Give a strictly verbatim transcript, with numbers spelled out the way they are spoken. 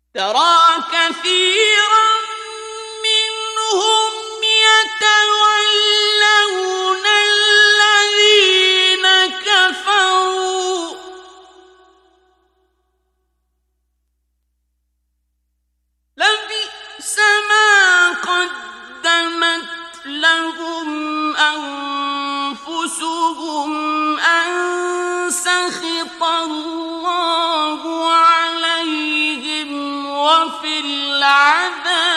ترى كثيرا منهم يتولون الذين كفروا لبئس ما قدمت لهم أنفسهم أن سخط الله عليهم وفي العذاب